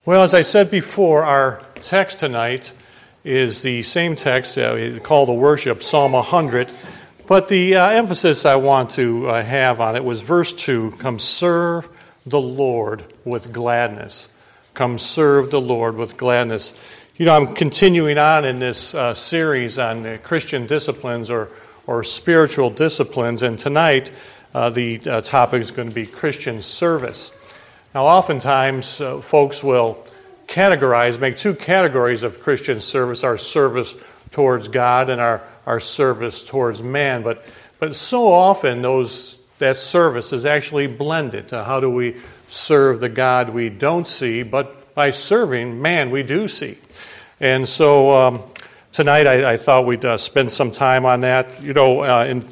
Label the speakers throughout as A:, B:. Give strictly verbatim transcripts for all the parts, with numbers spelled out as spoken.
A: Well, as I said before, our text tonight is the same text uh, called to worship, Psalm one hundred. But the uh, emphasis I want to uh, have on it was verse two, come serve the Lord with gladness. Come serve the Lord with gladness. You know, I'm continuing on in this uh, series on uh, Christian disciplines or, or spiritual disciplines, and tonight uh, the uh, topic is going to be Christian service. Now, oftentimes, uh, folks will categorize, make two categories of Christian service, our service towards God and our, our service towards man. But but so often, those that service is actually blended. Uh, how do we serve the God we don't see, but by serving man we do see? And so um, tonight I, I thought we'd uh, spend some time on that. You know, uh, in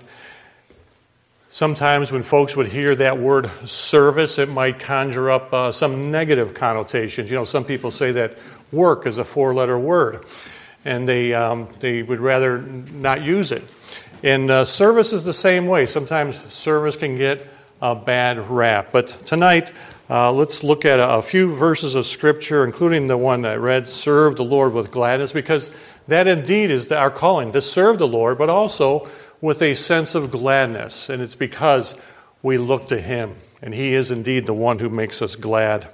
A: Sometimes when folks would hear that word service, it might conjure up uh, some negative connotations. You know, some people say that work is a four-letter word, and they um, they would rather not use it. And uh, service is the same way. Sometimes service can get a bad rap. But tonight, uh, let's look at a, a few verses of Scripture, including the one I read, serve the Lord with gladness, because that indeed is our calling, to serve the Lord, but also with a sense of gladness, and it's because we look to Him, and He is indeed the one who makes us glad.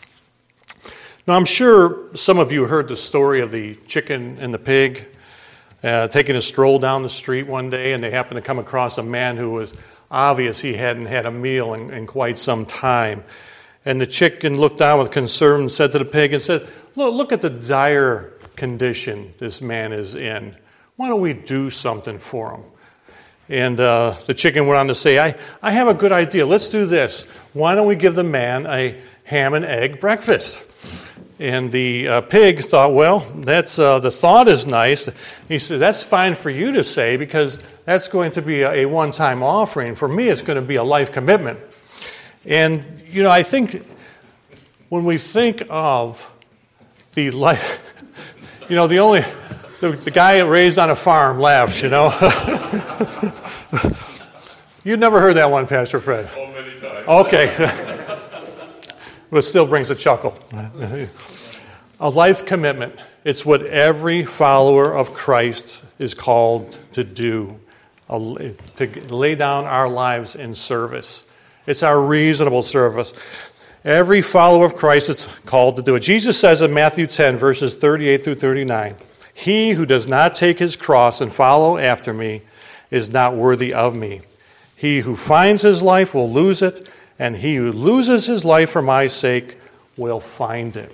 A: Now, I'm sure some of you heard the story of the chicken and the pig uh, taking a stroll down the street one day, and they happened to come across a man who was obvious he hadn't had a meal in, in quite some time. And the chicken looked down with concern and said to the pig, and said, look, look at the dire condition this man is in. Why don't we do something for him? And uh, the chicken went on to say, I, I have a good idea. Let's do this. Why don't we give the man a ham and egg breakfast? And the uh, pig thought, well, that's uh, the thought is nice. He said, that's fine for you to say because that's going to be a, a one-time offering. For me, it's going to be a life commitment. And, you know, I think when we think of the life, you know, the only... The, the guy raised on a farm laughs, you know. You've never heard that one, Pastor Fred?
B: Oh, many times.
A: Okay. But still brings a chuckle. A life commitment. It's what every follower of Christ is called to do, to lay down our lives in service. It's our reasonable service. Every follower of Christ is called to do it. Jesus says in Matthew ten, verses thirty-eight through thirty-nine, he who does not take his cross and follow after me is not worthy of me. He who finds his life will lose it, and he who loses his life for my sake will find it.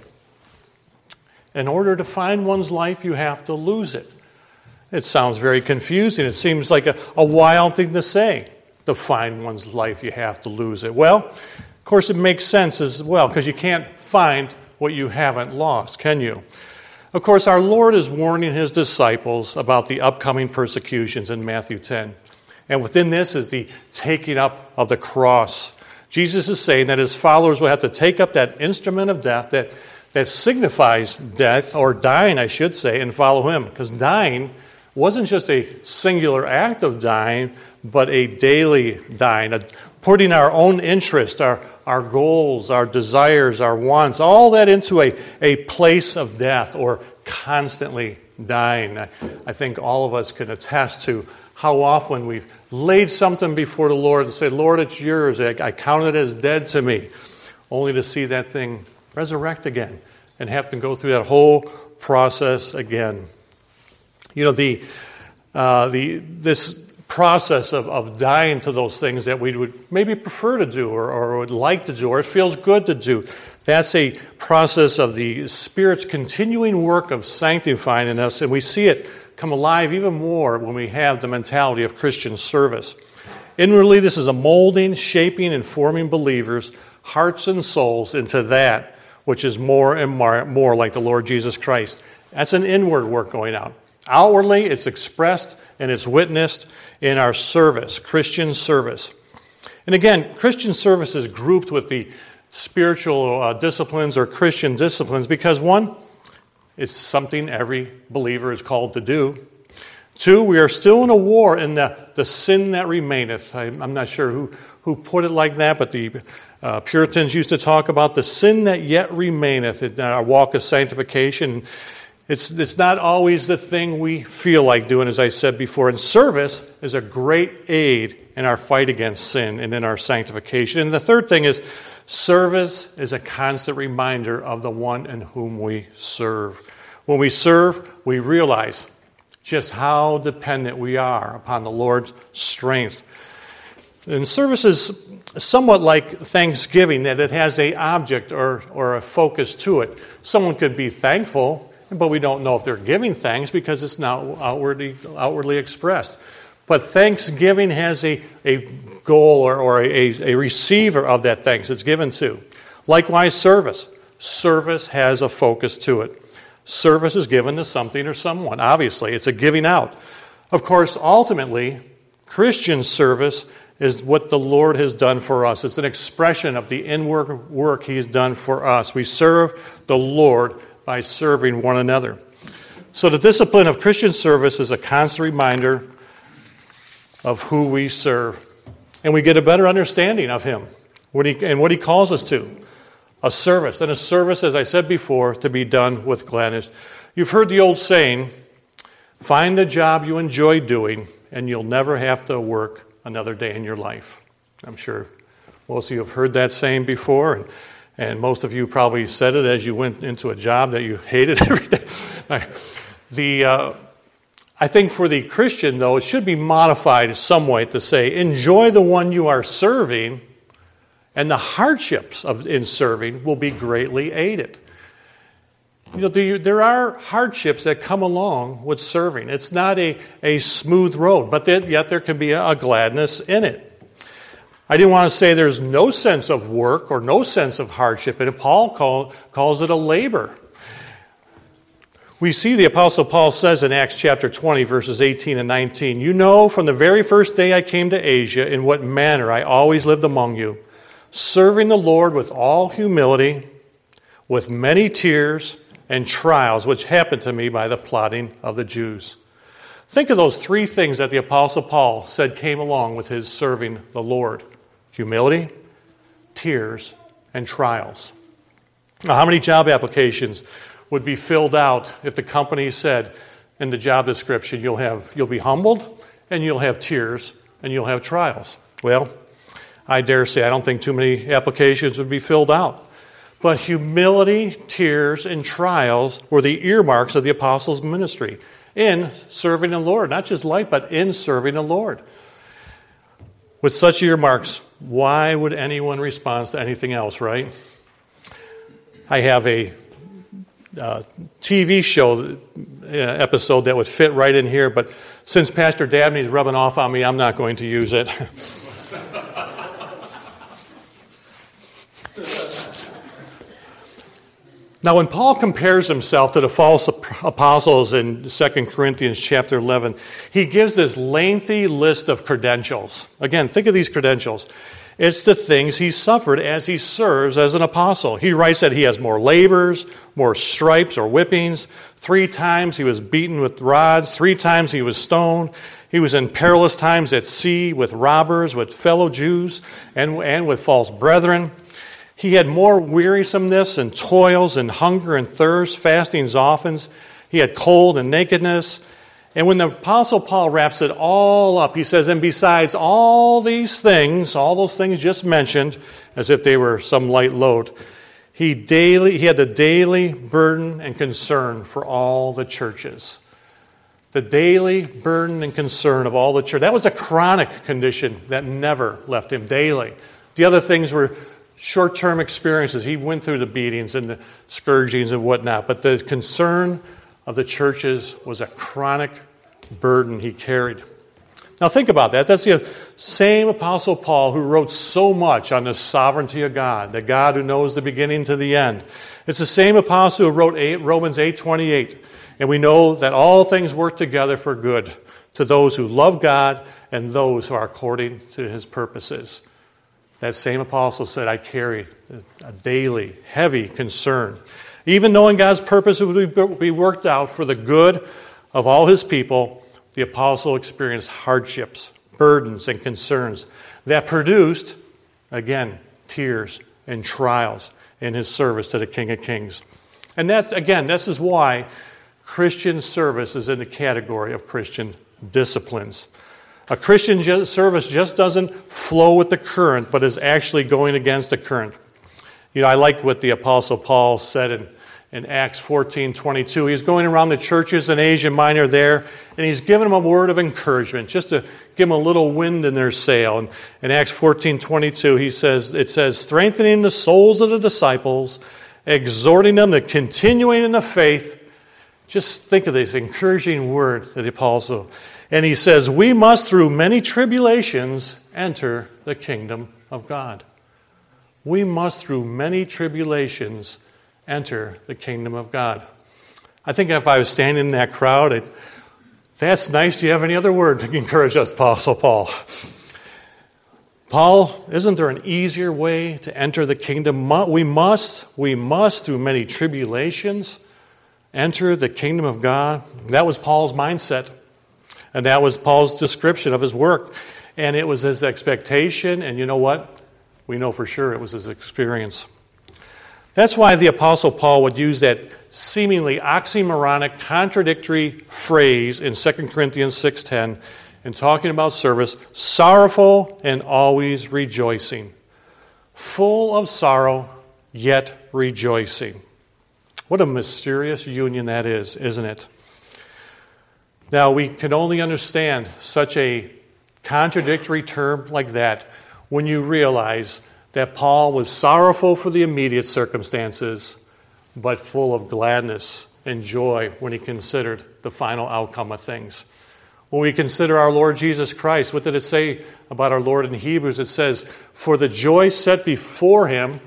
A: In order to find one's life, you have to lose it. It sounds very confusing. It seems like a, a wild thing to say. To find one's life, you have to lose it. Well, of course, it makes sense as well, because you can't find what you haven't lost, can you? Of course, our Lord is warning His disciples about the upcoming persecutions in Matthew ten. And within this is the taking up of the cross. Jesus is saying that His followers will have to take up that instrument of death that, that signifies death, or dying, I should say, and follow Him. Because dying wasn't just a singular act of dying, but a daily dying, a, putting our own interest, our our goals, our desires, our wants, all that into a, a place of death or constantly dying. I, I think all of us can attest to how often we've laid something before the Lord and said, Lord, it's yours. I, I count it as dead to me, only to see that thing resurrect again and have to go through that whole process again. You know, the uh, the this process of, of dying to those things that we would maybe prefer to do or, or would like to do or it feels good to do. That's a process of the Spirit's continuing work of sanctifying in us, and we see it come alive even more when we have the mentality of Christian service. Inwardly, this is a molding, shaping, and forming believers' hearts and souls into that which is more and more, more like the Lord Jesus Christ. That's an inward work going out. Outwardly, it's expressed and it's witnessed in our service, Christian service. And again, Christian service is grouped with the spiritual uh, disciplines or Christian disciplines because, one, it's something every believer is called to do. Two, we are still in a war in the, the sin that remaineth. I, I'm not sure who, who put it like that, but the uh, Puritans used to talk about the sin that yet remaineth in our walk of sanctification. It's, it's not always the thing we feel like doing, as I said before. And service is a great aid in our fight against sin and in our sanctification. And the third thing is service is a constant reminder of the one in whom we serve. When we serve, we realize just how dependent we are upon the Lord's strength. And service is somewhat like Thanksgiving, that it has an object or, or a focus to it. Someone could be thankful, but we don't know if they're giving thanks because it's not outwardly, outwardly expressed. But Thanksgiving has a, a goal or, or a, a receiver of that thanks it's given to. Likewise, service. Service has a focus to it. Service is given to something or someone. Obviously, it's a giving out. Of course, ultimately, Christian service is what the Lord has done for us. It's an expression of the inward work He's done for us. We serve the Lord by serving one another. So the discipline of Christian service is a constant reminder of who we serve. And we get a better understanding of Him what he, and what He calls us to. A service. And a service, as I said before, to be done with gladness. You've heard the old saying, find a job you enjoy doing, and you'll never have to work another day in your life. I'm sure most of you have heard that saying before, and, and most of you probably said it as you went into a job that you hated every day. The, uh, I think for the Christian, though, it should be modified some way to say, enjoy the one you are serving, and the hardships of in serving will be greatly aided. You know, the, there are hardships that come along with serving. It's not a, a smooth road, but then, yet there can be a, a gladness in it. I didn't want to say there's no sense of work or no sense of hardship, and Paul call, calls it a labor. We see the Apostle Paul says in Acts chapter twenty, verses eighteen and nineteen, you know from the very first day I came to Asia in what manner I always lived among you, serving the Lord with all humility, with many tears and trials, which happened to me by the plotting of the Jews. Think of those three things that the Apostle Paul said came along with his serving the Lord. Humility, tears, and trials. Now, how many job applications would be filled out if the company said in the job description, you'll have you'll be humbled, and you'll have tears, and you'll have trials? Well, I dare say I don't think too many applications would be filled out. But humility, tears, and trials were the earmarks of the apostles' ministry in serving the Lord. Not just life, but in serving the Lord. With such earmarks, why would anyone respond to anything else, right? I have a uh, T V show uh, episode that would fit right in here, but since Pastor Dabney is rubbing off on me, I'm not going to use it. Now, when Paul compares himself to the false apostles in Second Corinthians chapter eleven, he gives this lengthy list of credentials. Again, think of these credentials. It's the things he suffered as he serves as an apostle. He writes that he has more labors, more stripes or whippings. Three times he was beaten with rods. Three times he was stoned. He was in perilous times at sea with robbers, with fellow Jews, and, and with false brethren. He had more wearisomeness and toils and hunger and thirst, fastings often. He had cold and nakedness. And when the Apostle Paul wraps it all up, he says, and besides all these things, all those things just mentioned, as if they were some light load, he daily he had the daily burden and concern for all the churches. The daily burden and concern of all the church. That was a chronic condition that never left him daily. The other things were short-term experiences. He went through the beatings and the scourgings and whatnot, but the concern of the churches was a chronic burden he carried. Now think about that. That's the same Apostle Paul who wrote so much on the sovereignty of God, the God who knows the beginning to the end. It's the same apostle who wrote Romans eight twenty-eight, and we know that all things work together for good to those who love God and those who are according to His purposes. That same apostle said, I carry a daily, heavy concern. Even knowing God's purpose would be worked out for the good of all His people, the apostle experienced hardships, burdens, and concerns that produced, again, tears and trials in his service to the King of Kings. And that's, again, this is why Christian service is in the category of Christian disciplines. A Christian service just doesn't flow with the current, but is actually going against the current. You know, I like what the Apostle Paul said in, in Acts fourteen twenty-two. He's going around the churches in Asia Minor there, and he's giving them a word of encouragement, just to give them a little wind in their sail. And in Acts fourteen twenty-two, he says, it says, strengthening the souls of the disciples, exhorting them to continuing in the faith. Just think of this encouraging word that the apostle. And he says, we must through many tribulations enter the kingdom of God. We must through many tribulations enter the kingdom of God. I think if I was standing in that crowd, I'd, that's nice. Do you have any other word to encourage us, Apostle Paul? Paul, isn't there an easier way to enter the kingdom? We must, we must through many tribulations enter the kingdom of God. That was Paul's mindset. And that was Paul's description of his work. And it was his expectation. And you know what? We know for sure it was his experience. That's why the Apostle Paul would use that seemingly oxymoronic, contradictory phrase in Second Corinthians six ten in talking about service, sorrowful and always rejoicing. Full of sorrow, yet rejoicing. What a mysterious union that is, isn't it? Now, we can only understand such a contradictory term like that when you realize that Paul was sorrowful for the immediate circumstances, but full of gladness and joy when he considered the final outcome of things. When we consider our Lord Jesus Christ, what did it say about our Lord in Hebrews? It says, for the joy set before him,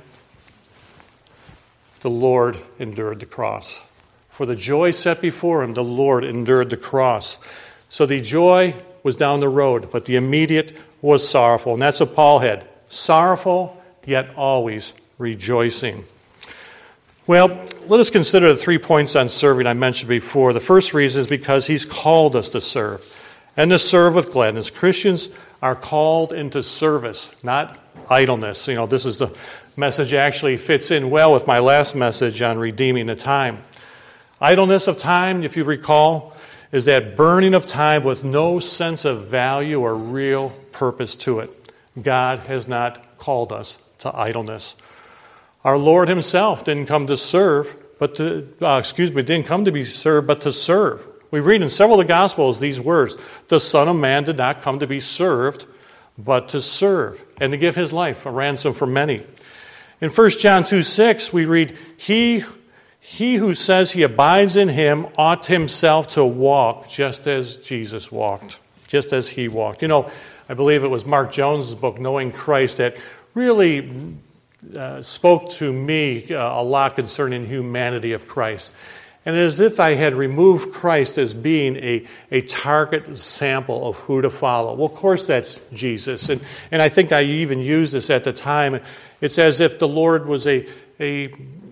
A: the Lord endured the cross. For the joy set before him, the Lord endured the cross. So the joy was down the road, but the immediate was sorrowful. And that's what Paul had. Sorrowful, yet always rejoicing. Well, let us consider the three points on serving I mentioned before. The first reason is because he's called us to serve, and to serve with gladness. Christians are called into service, not idleness. You know, this is the message actually fits in well with my last message on redeeming the time. Idleness of time, if you recall, is that burning of time with no sense of value or real purpose to it. God has not called us to idleness. Our Lord himself didn't come to serve, but to, uh, excuse me, didn't come to be served, but to serve. We read in several of the Gospels these words, the Son of Man did not come to be served, but to serve, and to give his life a ransom for many. In First John two six, we read, He He who says he abides in him ought himself to walk just as Jesus walked, just as he walked. You know, I believe it was Mark Jones' book, Knowing Christ, that really uh, spoke to me uh, a lot concerning humanity of Christ. And as if I had removed Christ as being a, a target sample of who to follow. Well, of course, that's Jesus. And, and I think I even used this at the time. It's as if the Lord was a... a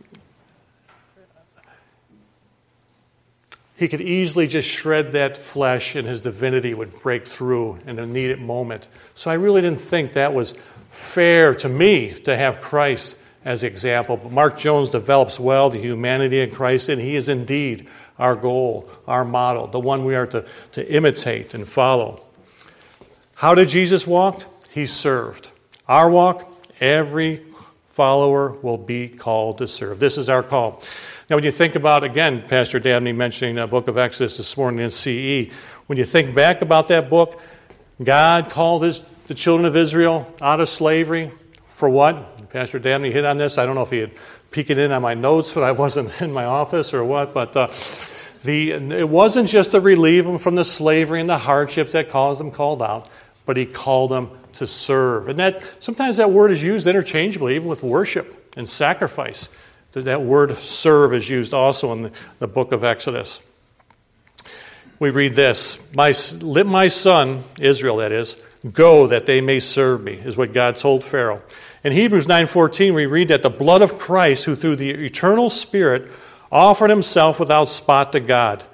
A: He could easily just shred that flesh and his divinity would break through in a needed moment. So I really didn't think that was fair to me to have Christ as the example. But Mark Jones develops well the humanity of Christ, and he is indeed our goal, our model, the one we are to, to imitate and follow. How did Jesus walk? He served. Our walk, every follower will be called to serve. This is our call. Now, when you think about, again, Pastor Dabney mentioning the book of Exodus this morning in C E, when you think back about that book, God called his, the children of Israel out of slavery for what? Pastor Dabney hit on this. I don't know if he had peeked in on my notes, but I wasn't in my office or what. But uh, the it wasn't just to relieve them from the slavery and the hardships that caused them called out, but he called them to serve. And that sometimes that word is used interchangeably, even with worship and sacrifice. That word serve is used also in the, the book of Exodus. We read this, my, let my son, Israel that is, go that they may serve me, is what God told Pharaoh. In Hebrews nine fourteen, we read that the blood of Christ, who through the eternal Spirit offered himself without spot to God,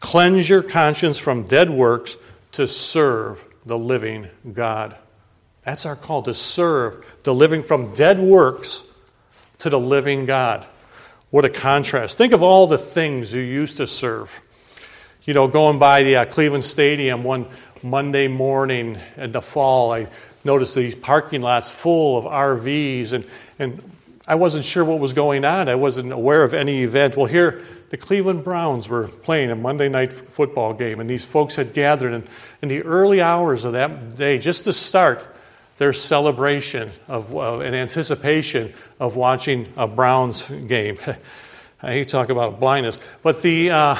A: Cleanse your conscience from dead works to serve the living God. That's our call, to serve the living, from dead works to the living God. What a contrast. Think of all the things you used to serve. You know, going by the uh, Cleveland Stadium one Monday morning in the fall, I noticed these parking lots full of R Vs, and, and I wasn't sure what was going on. I wasn't aware of any event. Well, here, the Cleveland Browns were playing a Monday night football game, and these folks had gathered in, in the early hours of that day just to start their celebration of uh, and anticipation of watching a Browns game. I hate to talk about blindness, but the uh,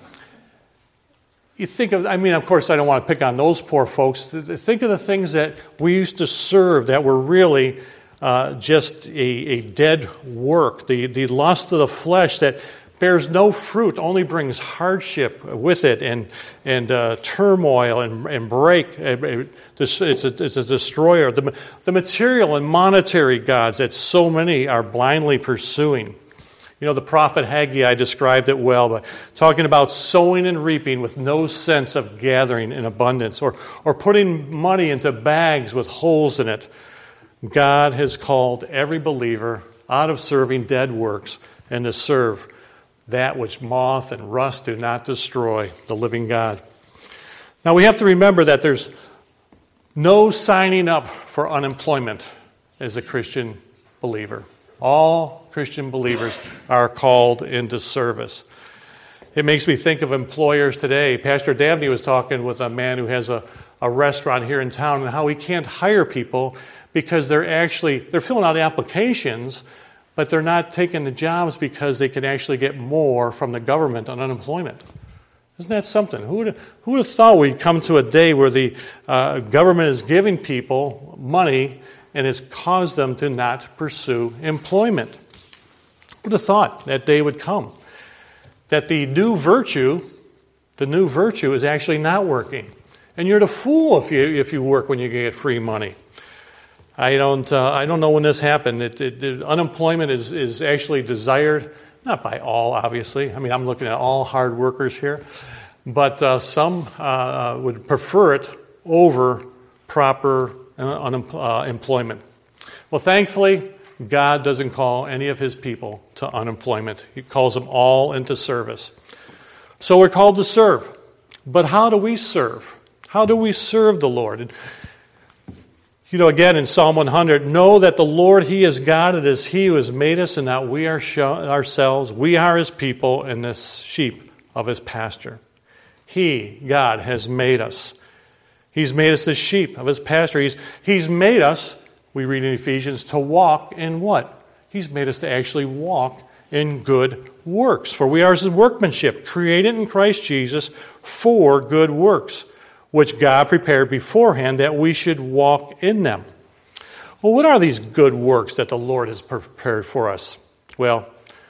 A: you think of, I mean, of course, I don't want to pick on those poor folks. Think of the things that we used to serve that were really uh, just a, a dead work, the, the lust of the flesh that bears no fruit, only brings hardship with it, and and uh, turmoil and, and break. It's a, it's a destroyer. The, the material and monetary gods that so many are blindly pursuing. You know, the prophet Haggai described it well, by talking about sowing and reaping with no sense of gathering in abundance, or, or putting money into bags with holes in it. God has called every believer out of serving dead works and to serve that which moth and rust do not destroy, the living God. Now, we have to remember that there's no signing up for unemployment as a Christian believer. All Christian believers are called into service. It makes me think of employers today. Pastor Dabney was talking with a man who has a, a restaurant here in town, and how he can't hire people because they're actually, they're filling out applications, but they're not taking the jobs because they can actually get more from the government on unemployment. Isn't that something? Who would, who would have thought we'd come to a day where the uh, government is giving people money and it's caused them to not pursue employment? Who would have thought that day would come? That the new virtue, the new virtue is actually not working. And you're the fool if you if you work when you get free money. I don't uh, I don't know when this happened. It, it, it, unemployment is, is actually desired, not by all, obviously. I mean, I'm looking at all hard workers here. But uh, some uh, would prefer it over proper uh, unemployment. Well, thankfully, God doesn't call any of his people to unemployment. He calls them all into service. So we're called to serve. But how do we serve? How do we serve the Lord? And, you know, again, in Psalm one hundred, know that the Lord, he is God. It is he who has made us, and not we ourselves. We are his people and the sheep of his pasture. He, God, has made us. He's made us the sheep of his pasture. He's, he's made us, we read in Ephesians, to walk in what? He's made us to actually walk in good works. For we are his workmanship, created in Christ Jesus for good works, which God prepared beforehand that we should walk in them. Well, what are these good works that the Lord has prepared for us? Well,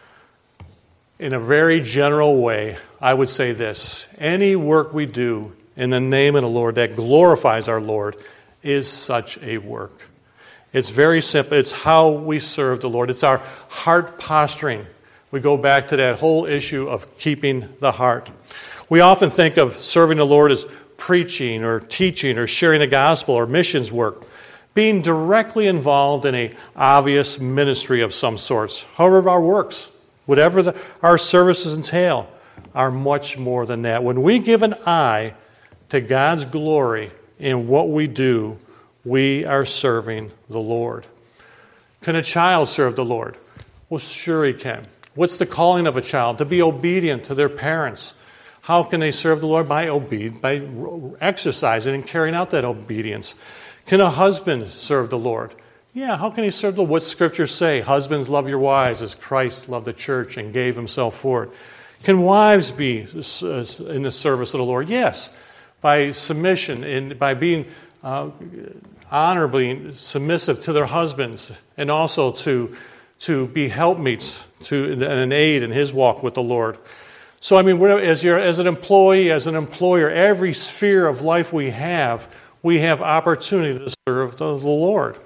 A: in a very general way, I would say this. Any work we do in the name of the Lord that glorifies our Lord is such a work. It's very simple. It's how we serve the Lord. It's our heart posturing. We go back to that whole issue of keeping the heart. We often think of serving the Lord as preaching or teaching or sharing the gospel or missions work, being directly involved in an obvious ministry of some sorts. However, our works, whatever the, our services entail, are much more than that. When we give an eye to God's glory in what we do, we are serving the Lord. Can a child serve the Lord? Well, sure he can. What's the calling of a child? To be obedient to their parents. How can they serve the Lord? By obe- by exercising and carrying out that obedience. Can a husband serve the Lord? Yeah, how can he serve the Lord? What's Scripture say? Husbands, love your wives as Christ loved the church and gave himself for it. Can wives be in the service of the Lord? Yes, by submission and by being uh, honorably submissive to their husbands, and also to to be helpmeets to and an aid in his walk with the Lord. So, I mean, as you're, as an employee, as an employer, every sphere of life we have, we have opportunity to serve the, the Lord.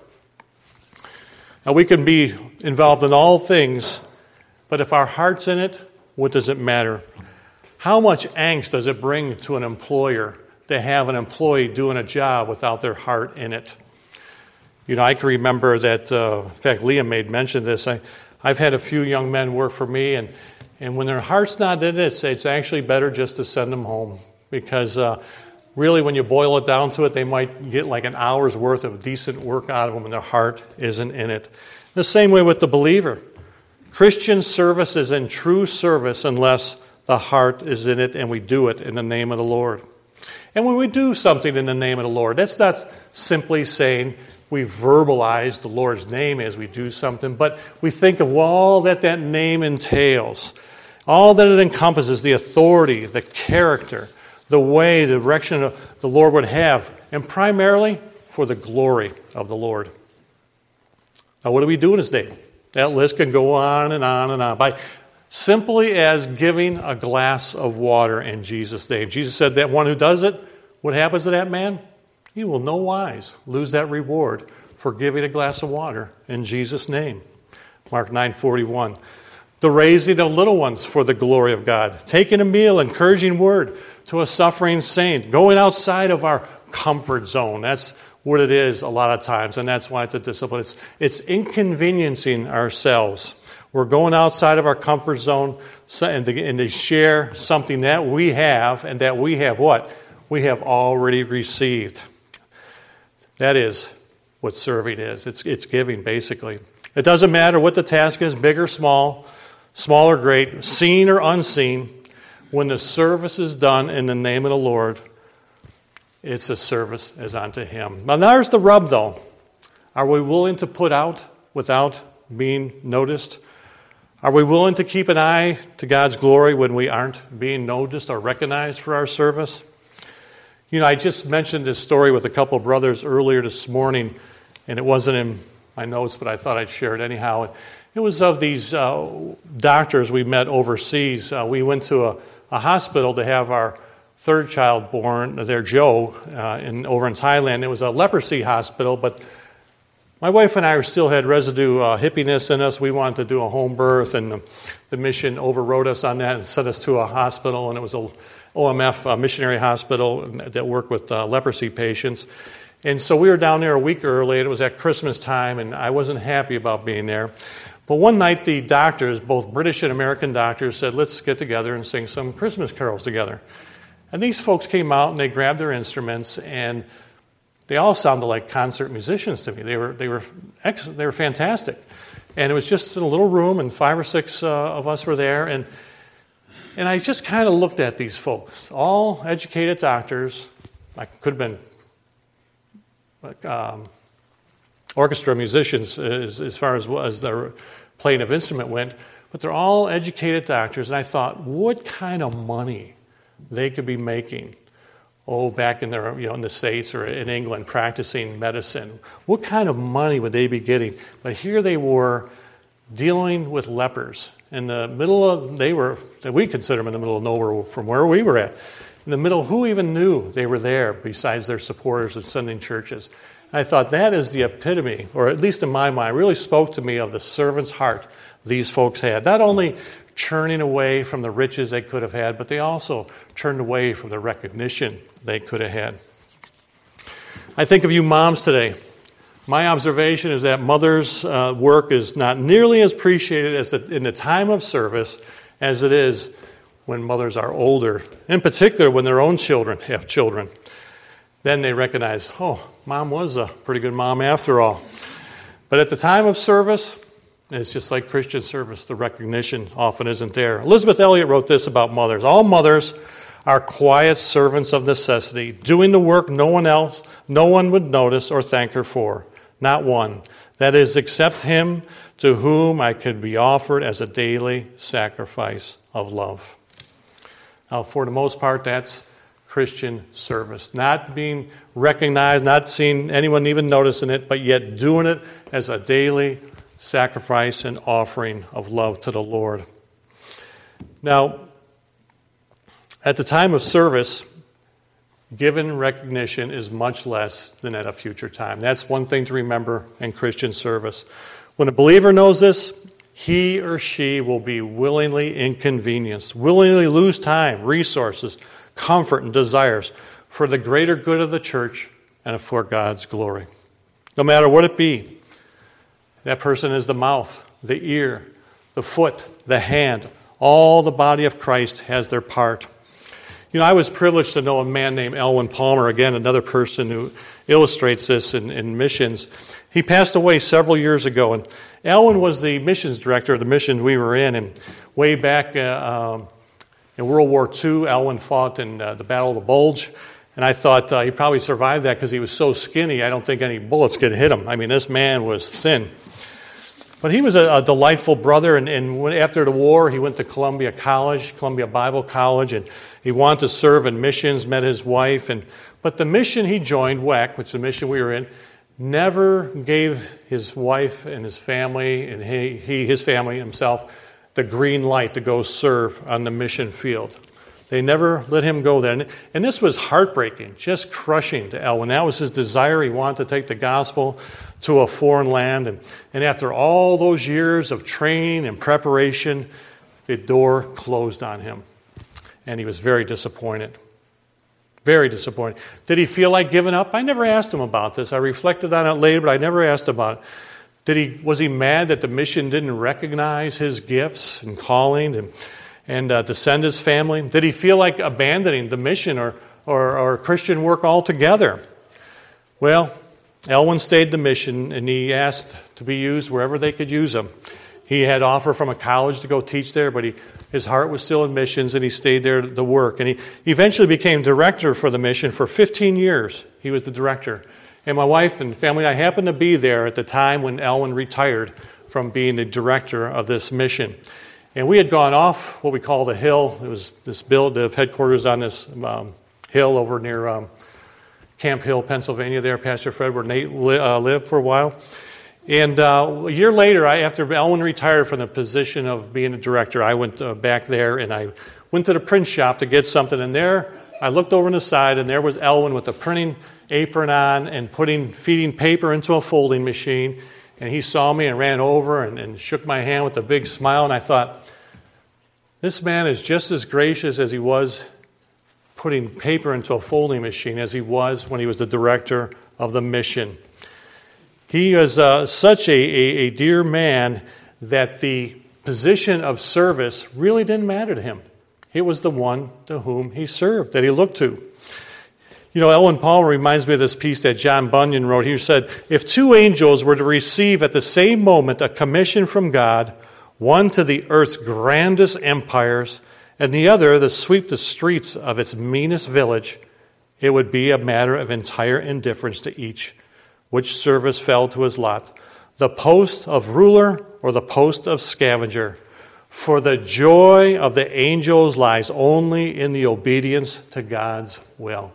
A: Now, we can be involved in all things, but if our heart's in it, what does it matter? How much angst does it bring to an employer to have an employee doing a job without their heart in it? You know, I can remember that, uh, in fact, Liam made mention of this. I, I've had a few young men work for me, and, and when their heart's not in it, it's, it's actually better just to send them home. Because uh, really, when you boil it down to it, they might get like an hour's worth of decent work out of them when their heart isn't in it. The same way with the believer. Christian service is in true service unless the heart is in it and we do it in the name of the Lord. And when we do something in the name of the Lord, that's not simply saying we verbalize the Lord's name as we do something, but we think of all that that name entails, all that it encompasses, the authority, the character, the way, the direction the Lord would have, and primarily for the glory of the Lord. Now, what do we do in His name? That list can go on and on and on. By simply as giving a glass of water in Jesus' name. Jesus said that one who does it, what happens to that man? He will no wise lose that reward for giving a glass of water in Jesus' name. Mark nine forty-one. The raising of little ones for the glory of God. Taking a meal, encouraging word to a suffering saint. Going outside of our comfort zone. That's what it is a lot of times, and that's why it's a discipline. It's, it's inconveniencing ourselves. We're going outside of our comfort zone and to, and to share something that we have, and that we have what? We have already received. That is what serving is. It's, it's giving, basically. It doesn't matter what the task is, big or small, small or great, seen or unseen. When the service is done in the name of the Lord, it's a service as unto Him. Now, there's the rub, though. Are we willing to put out without being noticed? Are we willing to keep an eye to God's glory when we aren't being noticed or recognized for our service? You know, I just mentioned this story with a couple of brothers earlier this morning, and it wasn't in my notes, but I thought I'd share it anyhow. It was of these uh, doctors we met overseas. Uh, we went to a, a hospital to have our third child born, there, Joe, uh, in, over in Thailand. It was a leprosy hospital, but my wife and I still had residue uh, hippiness in us. We wanted to do a home birth, and the, the mission overrode us on that and sent us to a hospital, and it was a O M F uh, missionary hospital that worked with uh, leprosy patients. And so we were down there a week early, and it was at Christmas time, and I wasn't happy about being there. But one night the doctors, both British and American doctors, said, let's get together and sing some Christmas carols together. And these folks came out and they grabbed their instruments, and they all sounded like concert musicians to me. They were they were ex- they were fantastic. And it was just in a little room, and five or six uh, of us were there. And and I just kind of looked at these folks, all educated doctors. I could have been like, um, orchestra musicians as, as far as, as their playing of instrument went, but they're all educated doctors. And I thought, what kind of money they could be making, oh, back in their, you know, in the States or in England, practicing medicine. What kind of money would they be getting? But here they were dealing with lepers in the middle of, they were, we consider them in the middle of nowhere from where we were at. In the middle, who even knew they were there besides their supporters at sending churches? I thought that is the epitome, or at least in my mind, really spoke to me of the servant's heart these folks had. Not only churning away from the riches they could have had, but they also turned away from the recognition they could have had. I think of you moms today. My observation is that mothers' uh, work is not nearly as appreciated as the, in the time of service as it is when mothers are older, in particular when their own children have children. Then they recognize, oh, mom was a pretty good mom after all. But at the time of service, it's just like Christian service. The recognition often isn't there. Elizabeth Elliot wrote this about mothers. All mothers are quiet servants of necessity, doing the work no one else, no one would notice or thank her for. Not one. That is, except him to whom I could be offered as a daily sacrifice of love. Now, for the most part, that's Christian service. Not being recognized, not seeing anyone even noticing it, but yet doing it as a daily sacrifice and offering of love to the Lord. Now, at the time of service, given recognition is much less than at a future time. That's one thing to remember in Christian service. When a believer knows this, he or she will be willingly inconvenienced, willingly lose time, resources, comfort, and desires for the greater good of the church and for God's glory. No matter what it be, that person is the mouth, the ear, the foot, the hand. All the body of Christ has their part. You know, I was privileged to know a man named Elwin Palmer, again, another person who illustrates this in, in missions. He passed away several years ago, and Elwin was the missions director of the missions we were in, and way back uh, um, in World War Two, Elwin fought in uh, the Battle of the Bulge, and I thought uh, he probably survived that because he was so skinny, I don't think any bullets could hit him. I mean, this man was thin. But he was a, a delightful brother, and, and when, after the war, he went to Columbia College, Columbia Bible College, and he wanted to serve in missions, met his wife. And but the mission he joined, W E C, which is the mission we were in, never gave his wife and his family, and he, he his family himself, the green light to go serve on the mission field. They never let him go there. And, and this was heartbreaking, just crushing to Elwin. That was his desire. He wanted to take the gospel to a foreign land. And, and after all those years of training and preparation, the door closed on him. And he was very disappointed. Very disappointed. Did he feel like giving up? I never asked him about this. I reflected on it later, but I never asked about it. Did he, was he mad that the mission didn't recognize his gifts and calling and, and uh, to send his family? Did he feel like abandoning the mission or, or, or Christian work altogether? Well, Elwin stayed the mission, and he asked to be used wherever they could use him. He had offer from a college to go teach there, but he, his heart was still in missions, and he stayed there to work. And he eventually became director for the mission for fifteen years. He was the director. And my wife and family and I happened to be there at the time when Elwin retired from being the director of this mission. And we had gone off what we call the hill. It was this build of headquarters on this um, hill over near um, Camp Hill, Pennsylvania, there, Pastor Fred, where Nate li- uh, lived for a while. And uh, a year later, I, after Elwin retired from the position of being a director, I went uh, back there and I went to the print shop to get something. And there, I looked over on the side, and there was Elwin with the printing apron on and putting feeding paper into a folding machine. And he saw me and ran over and, and shook my hand with a big smile. And I thought, this man is just as gracious as he was putting paper into a folding machine as he was when he was the director of the mission. He was uh, such a, a, a dear man that the position of service really didn't matter to him. It was the one to whom he served, that he looked to. You know, Elwin Palmer reminds me of this piece that John Bunyan wrote. He said, if two angels were to receive at the same moment a commission from God, one to the earth's grandest empires, and the other to sweep the streets of its meanest village, it would be a matter of entire indifference to each which service fell to his lot, the post of ruler or the post of scavenger. For the joy of the angels lies only in the obedience to God's will.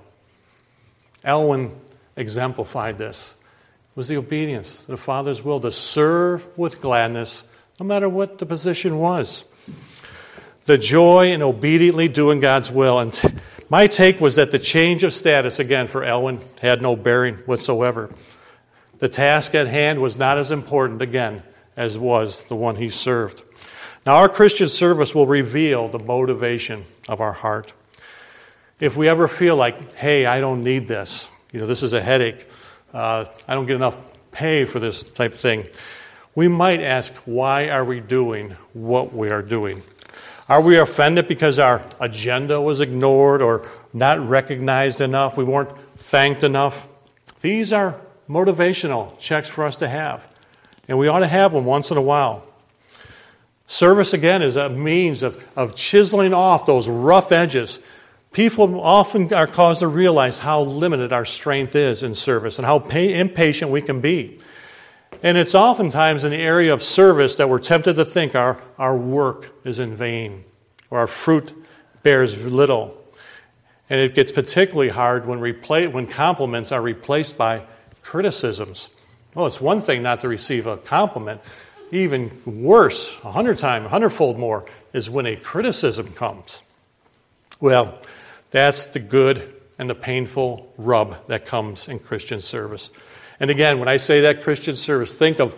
A: Elwin exemplified this. It was the obedience to the Father's will, to serve with gladness, no matter what the position was. The joy in obediently doing God's will. And t- my take was that the change of status, again, for Elwin, had no bearing whatsoever. The task at hand was not as important, again, as was the one he served. Now, our Christian service will reveal the motivation of our heart. If we ever feel like, hey, I don't need this, you know, this is a headache, uh, I don't get enough pay for this type of thing, we might ask, why are we doing what we are doing? Are we offended because our agenda was ignored or not recognized enough? We weren't thanked enough? These are motivational checks for us to have, and we ought to have them once in a while. Service, again, is a means of, of chiseling off those rough edges. People often are caused to realize how limited our strength is in service and how pay, impatient we can be. And it's oftentimes in the area of service that we're tempted to think our, our work is in vain or our fruit bears little. And it gets particularly hard when, repla- when compliments are replaced by criticisms. Well, it's one thing not to receive a compliment. Even worse, a hundred times, a hundredfold more, is when a criticism comes. Well, that's the good and the painful rub that comes in Christian service. And again, when I say that Christian service, think of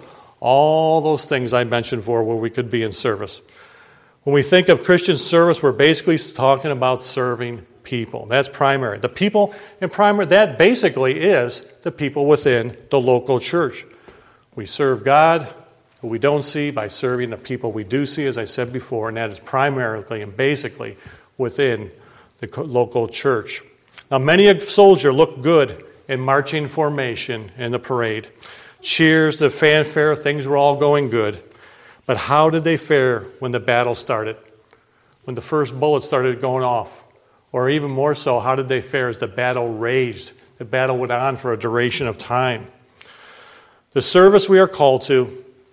A: All those things I mentioned before where we could be in service. When we think of Christian service, we're basically talking about serving people. That's primary. The people in primary, that basically is the people within the local church. We serve God, who we don't see, by serving the people we do see, as I said before, and that is primarily and basically within the local church. Now, many a soldier looked good in marching formation in the parade. Cheers, the fanfare, things were all going good. But how did they fare when the battle started? When the first bullet started going off? Or even more so, how did they fare as the battle raged? The battle went on for a duration of time. The service we are called to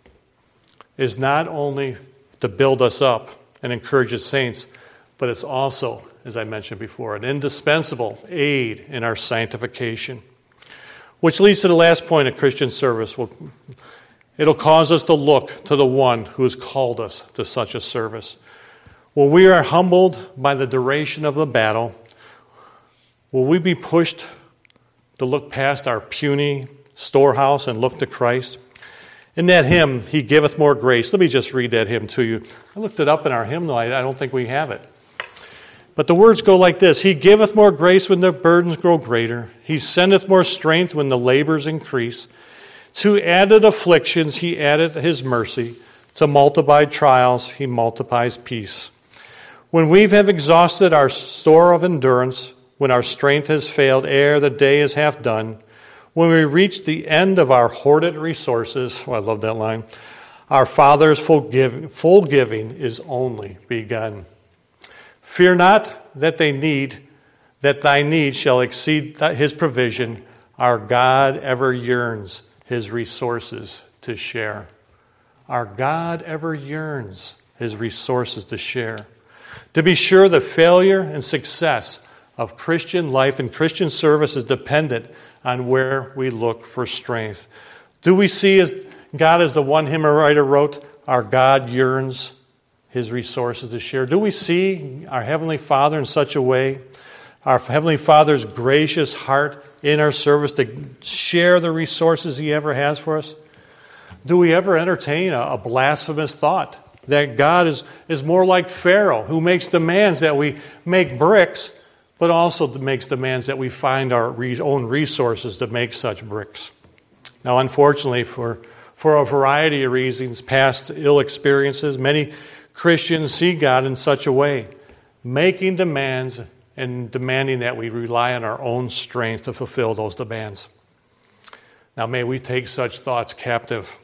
A: is not only to build us up and encourage the saints, but it's also, as I mentioned before, an indispensable aid in our sanctification. Which leads to the last point of Christian service. It'll cause us to look to the one who has called us to such a service. When we are humbled by the duration of the battle, will we be pushed to look past our puny storehouse and look to Christ? In that hymn, He giveth more grace. Let me just read that hymn to you. I looked it up in our hymnal. I don't think we have it. But the words go like this. He giveth more grace when the burdens grow greater. He sendeth more strength when the labors increase. To added afflictions He addeth His mercy. To multiplied trials He multiplies peace. When we have exhausted our store of endurance, when our strength has failed ere the day is half done, when we reach the end of our hoarded resources, oh, I love that line, our Father's full, give, full giving is only begun. Fear not that they need, that thy need shall exceed His provision. Our God ever yearns His resources to share. Our God ever yearns His resources to share. To be sure, the failure and success of Christian life and Christian service is dependent on where we look for strength. Do we see as God, as the one hymn writer wrote, our God yearns His resources to share? Do we see our Heavenly Father in such a way, our Heavenly Father's gracious heart in our service to share the resources He ever has for us? Do we ever entertain a, a blasphemous thought that God is, is more like Pharaoh, who makes demands that we make bricks, but also makes demands that we find our re- own resources to make such bricks? Now, unfortunately, for, for a variety of reasons, past ill experiences, many Christians see God in such a way, making demands and demanding that we rely on our own strength to fulfill those demands. Now, may we take such thoughts captive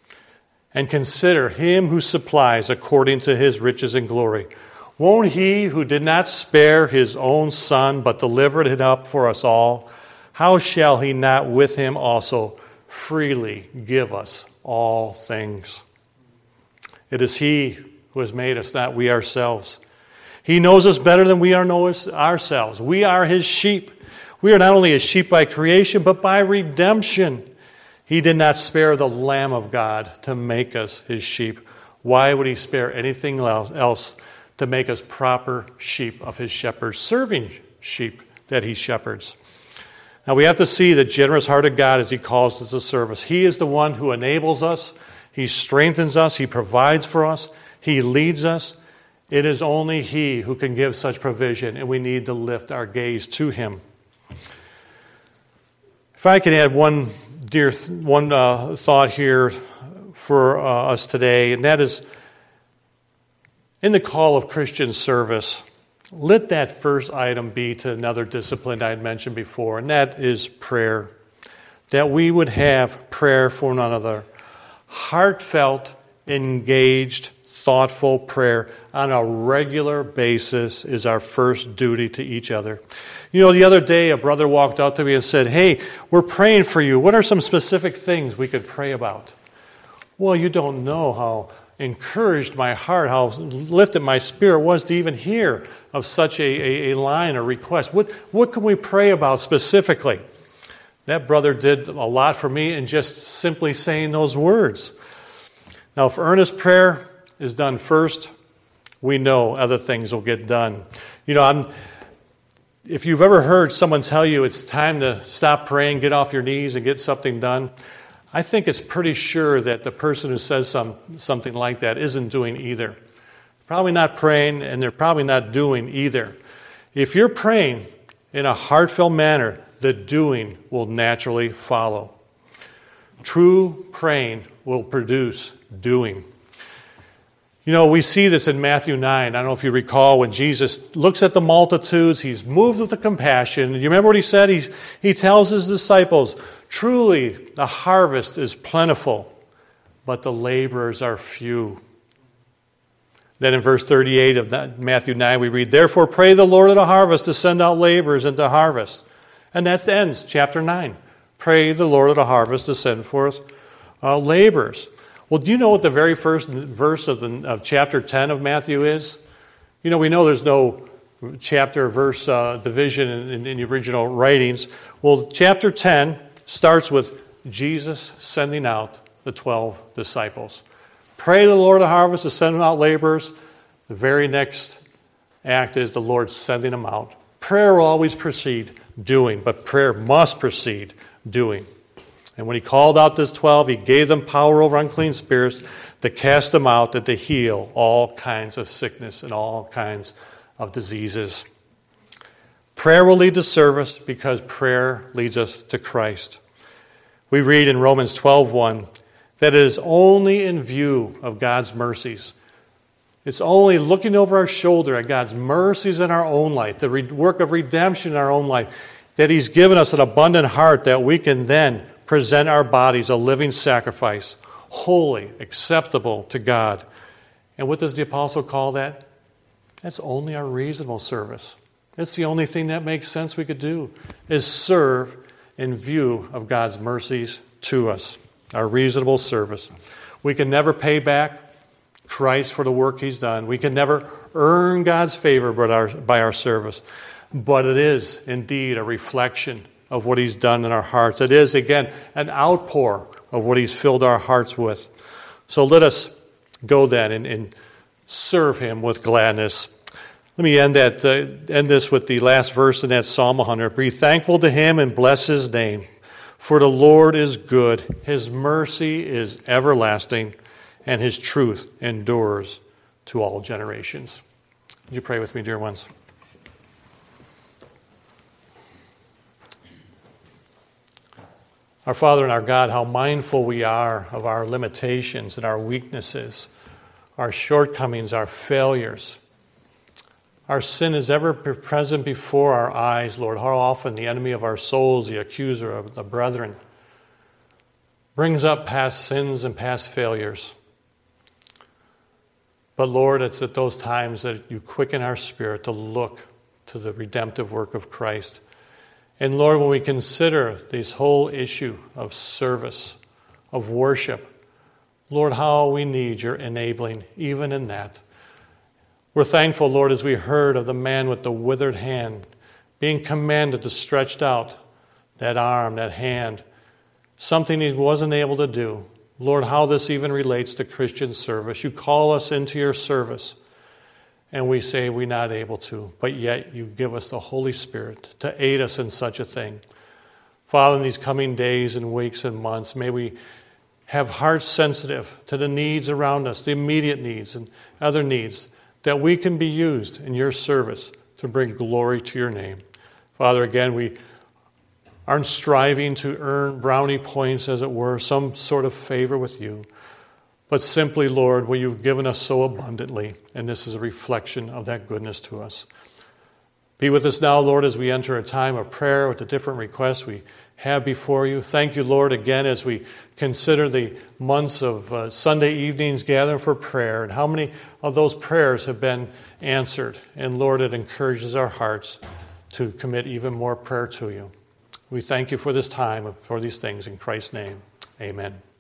A: and consider Him who supplies according to His riches and glory. Won't He who did not spare His own Son, but delivered it up for us all, how shall He not with Him also freely give us all things? It is He who has made us, not we ourselves. He knows us better than we are know ourselves. We are His sheep. We are not only His sheep by creation, but by redemption. He did not spare the Lamb of God to make us His sheep. Why would He spare anything else to make us proper sheep of His shepherd, serving sheep that He shepherds? Now we have to see the generous heart of God as He calls us to service. He is the one who enables us. He strengthens us. He provides for us. He leads us. It is only He who can give such provision, and we need to lift our gaze to Him. If I can add one dear one uh, thought here for uh, us today, and that is, in the call of Christian service, let that first item be to another discipline I had mentioned before, and that is prayer. That we would have prayer for one another. Heartfelt, engaged, thoughtful prayer on a regular basis is our first duty to each other. You know, the other day a brother walked up to me and said, "Hey, we're praying for you. What are some specific things we could pray about?" Well, you don't know how encouraged my heart, how lifted my spirit was to even hear of such a, a, a line or request. What, what can we pray about specifically? That brother did a lot for me in just simply saying those words. Now, if earnest prayer is done first, we know other things will get done. You know, I'm, if you've ever heard someone tell you it's time to stop praying, get off your knees and get something done, I think it's pretty sure that the person who says some, something like that isn't doing either. Probably not praying, and they're probably not doing either. If you're praying in a heartfelt manner, the doing will naturally follow. True praying will produce doing. You know, we see this in Matthew nine. I don't know if you recall when Jesus looks at the multitudes, he's moved with the compassion. You remember what he said? He, he tells his disciples, truly the harvest is plentiful, but the laborers are few. Then in verse thirty-eight of Matthew nine, we read, therefore pray the Lord of the harvest to send out laborers into harvest. And that ends chapter nine. Pray the Lord of the harvest to send forth uh, laborers. Well, do you know what the very first verse of, the, of chapter ten of Matthew is? You know, we know there's no chapter verse uh, division in, in, in the original writings. Well, chapter ten starts with Jesus sending out the twelve disciples. Pray the Lord of the harvest to send out laborers. The very next act is the Lord sending them out. Prayer will always precede doing, but prayer must precede doing. And when he called out this twelve, he gave them power over unclean spirits to cast them out, that they heal all kinds of sickness and all kinds of diseases. Prayer will lead to service because prayer leads us to Christ. We read in Romans twelve one that it is only in view of God's mercies. It's only looking over our shoulder at God's mercies in our own life, the re- work of redemption in our own life, that he's given us an abundant heart that we can then present our bodies a living sacrifice, holy, acceptable to God. And what does the apostle call that? That's only our reasonable service. That's the only thing that makes sense we could do, is serve in view of God's mercies to us, our reasonable service. We can never pay back Christ for the work he's done. We can never earn God's favor by our, by our service. But it is indeed a reflection of what he's done in our hearts. It is, again, an outpour of what he's filled our hearts with. So let us go then and, and serve him with gladness. Let me end that. Uh, end this with the last verse in that Psalm one hundred. Be thankful to him and bless his name. For the Lord is good. His mercy is everlasting, and his truth endures to all generations. Would you pray with me, dear ones? Our Father and our God, how mindful we are of our limitations and our weaknesses, our shortcomings, our failures. Our sin is ever present before our eyes, Lord. How often the enemy of our souls, the accuser of the brethren, brings up past sins and past failures. But Lord, it's at those times that you quicken our spirit to look to the redemptive work of Christ. And Lord, when we consider this whole issue of service, of worship, Lord, how we need your enabling even in that. We're thankful, Lord, as we heard of the man with the withered hand being commanded to stretch out that arm, that hand, something he wasn't able to do. Lord, how this even relates to Christian service. You call us into your service, and we say we're not able to, but yet you give us the Holy Spirit to aid us in such a thing. Father, in these coming days and weeks and months, may we have hearts sensitive to the needs around us, the immediate needs and other needs, that we can be used in your service to bring glory to your name. Father, again, we aren't striving to earn brownie points, as it were, some sort of favor with you, but simply, Lord, what you've given us so abundantly, and this is a reflection of that goodness to us. Be with us now, Lord, as we enter a time of prayer with the different requests we have before you. Thank you, Lord, again, as we consider the months of uh, Sunday evenings gathering for prayer, and how many of those prayers have been answered. And Lord, it encourages our hearts to commit even more prayer to you. We thank you for this time and for these things. In Christ's name, amen.